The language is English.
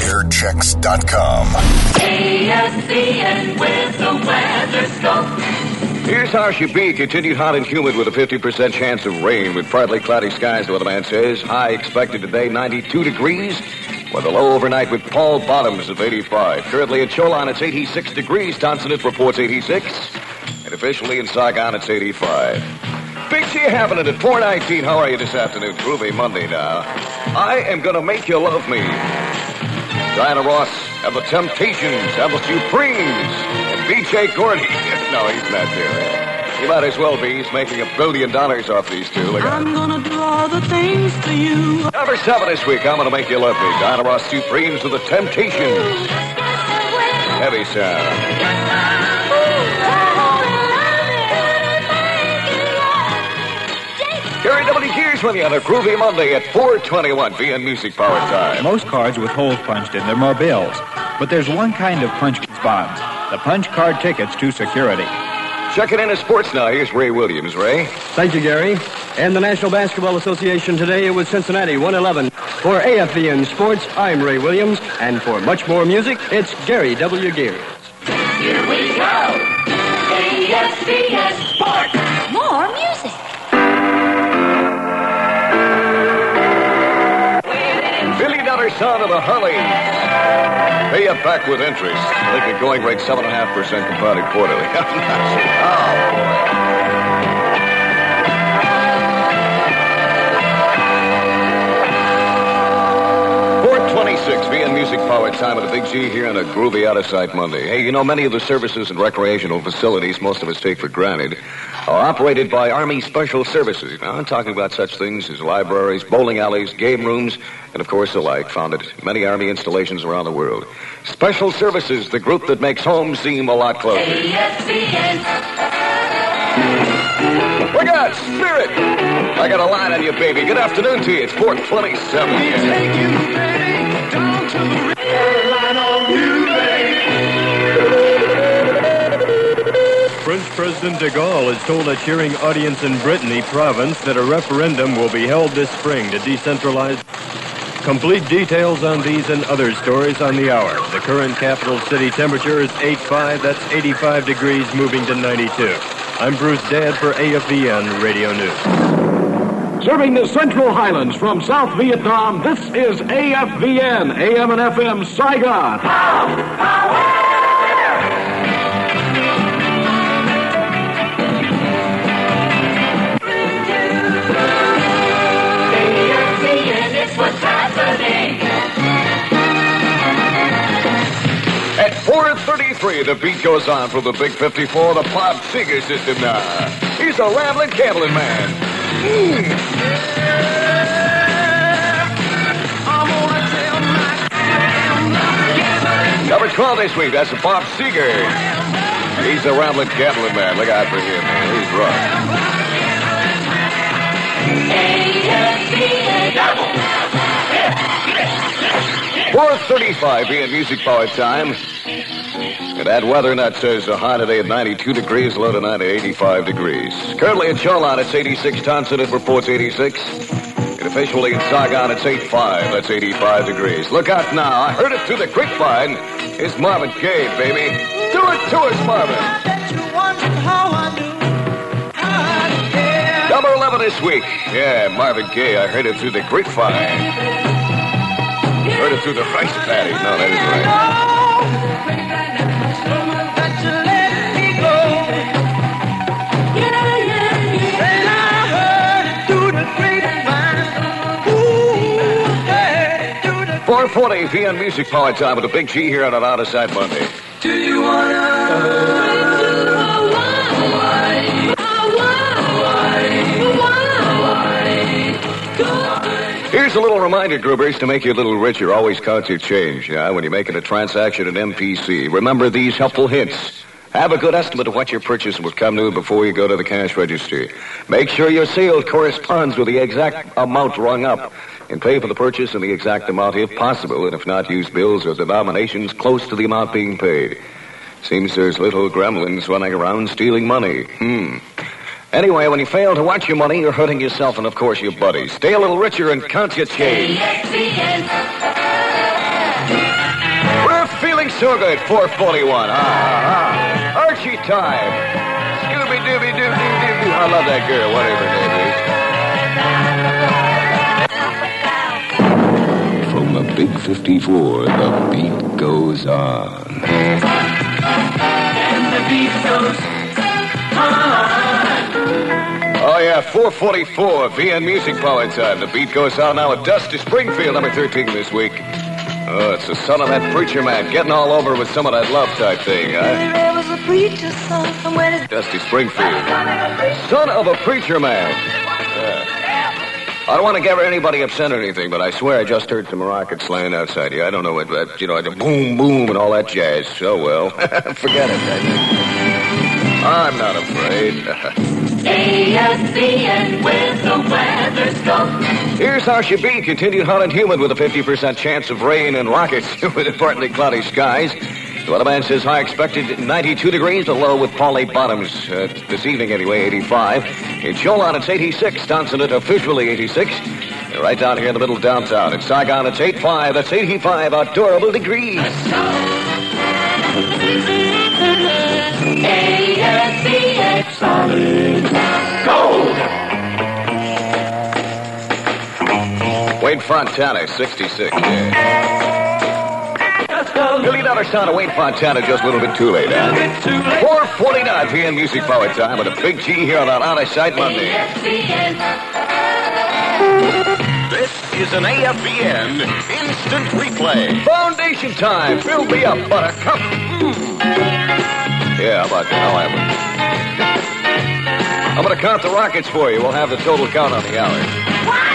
WeatherChecks.com. ASCN with the weather scope. Here's how it should be. Continued hot and humid with a 50% chance of rain with partly cloudy skies, the weatherman says. High expected today, 92 degrees. With a low overnight with Paul Bottoms of 85. Currently in Cholon, it's 86 degrees. Tonsonnet reports 86. And officially in Saigon, it's 85. Big G happening at 419. How are you this afternoon? Groovy Monday now. I am going to make you love me. Diana Ross and the Temptations and the Supremes and B.J. Gordy. No, he's not there. He might as well be. He's making $1 billion off these two. Look at him. I'm gonna do all the things for you. Number 7 this week. I'm going to make you love me. Diana Ross, Supremes and the Temptations. Heavy sound. Gary W. Gears with you on a Groovy Monday at 421 VN Music Power Time. Most cards with holes punched in them are bills. But there's one kind of punch bonds. The punch card tickets to security. Checking into sports now. Here's Ray Williams. Ray? Thank you, Gary. And the National Basketball Association today with Cincinnati 111. For AFBN Sports, I'm Ray Williams. And for much more music, it's Gary W. Gears. Here we go. ASCN Sports. More music. $1 billion son of the Hollies. Pay it back with interest. Liquid going rate 7.5% compounded quarterly. Oh, boy. 426 VN Music Power Time at a Big G here on a groovy out-of-sight Monday. Hey, you know, many of the services and recreational facilities most of us take for granted are operated by Army Special Services. Now, I'm talking about such things as libraries, bowling alleys, game rooms, and, of course, the like, found at many Army installations around the world. Special Services, the group that makes home seem a lot closer. We got Spirit. I got a line on you, baby. Good afternoon to you. It's 427. Take you, baby, down to the river, line on you, baby. French President de Gaulle has told a cheering audience in Brittany province that a referendum will be held this spring to decentralize. Complete details on these and other stories on the hour. The current capital city temperature is 85. That's 85 degrees, moving to 92. I'm Bruce Dadd for AFBN Radio News. Serving the Central Highlands from South Vietnam, this is AFBN, AM and FM Saigon. Power! At 4:33, the beat goes on from the Big 54, the Bob Seger system now. He's a rambling, gambling man. Number 12 this week, that's Bob Seger. He's a rambling, gambling man. Look out for him, man. He's rough. 4:35 in Music Power Time. And that weather net says a high today at 92 degrees, low tonight at 85 degrees. Currently in Cholon, it's 86. Tonsonnet reports 86. And officially in Saigon, it's 85. That's 85 degrees. Look out now. I heard it through the grapevine. It's Marvin Gaye, baby. Do it to us, Marvin. Number 11 this week. Yeah, Marvin Gaye. I heard it through the grapevine. Heard it through the rice paddy. No, that isn't right. Ooh, 440 VN Music Power Time with a Big G here on an out-of-sight Monday. Do you Here's a little reminder, Groovers, to make you a little richer. Always count your change, when you're making a transaction at MPC. Remember these helpful hints. Have a good estimate of what your purchase will come to before you go to the cash register. Make sure your sale corresponds with the exact amount rung up. And pay for the purchase in the exact amount if possible, and if not, use bills or denominations close to the amount being paid. Seems there's little gremlins running around stealing money. Anyway, when you fail to watch your money, you're hurting yourself and, of course, your buddies. Stay a little richer and count your change. so good. 441. Archie time. Scooby-Dooby-Doo-Doo-Doo-Doo. I love that girl, whatever her name is. From the Big 54, the beat goes on. And the beat goes on. Oh, yeah, 444, VN Music Power time. The beat goes on now at Dusty Springfield, number 13 this week. Oh, it's the son of that preacher man getting all over with some of that love type thing, huh? There was a preacher's son somewhere. Dusty Springfield. Son of a preacher man. Yeah. I don't want to get anybody upset or anything, but I swear I just heard some rockets laying outside here. I don't know what, the boom, boom, and all that jazz. So, well, forget it. I'm not afraid. ASBN with the weather scope. Here's how she be. Continued hot and humid with a 50% chance of rain and rockets with partly cloudy skies. The weatherman says high expected 92 degrees, the low with Polly Bottoms this evening anyway, 85. In Cholan, it's 86. Downson, it officially 86. And right down here in the middle of downtown. In Saigon, it's 85. That's 85 adorable degrees. ASBN solid gold. Wayne Fontana, 66. Yeah. Billy Dollar sound of Wayne Fontana just a little bit too late, huh? 449 p.m. Music Power time with a big G here on Out of Sight Monday. This is an AFBN instant replay. Foundation time. Fill me up, buttercup. Yeah, how about that? I'll have it. I'm going to count the rockets for you. We'll have the total count on the hour.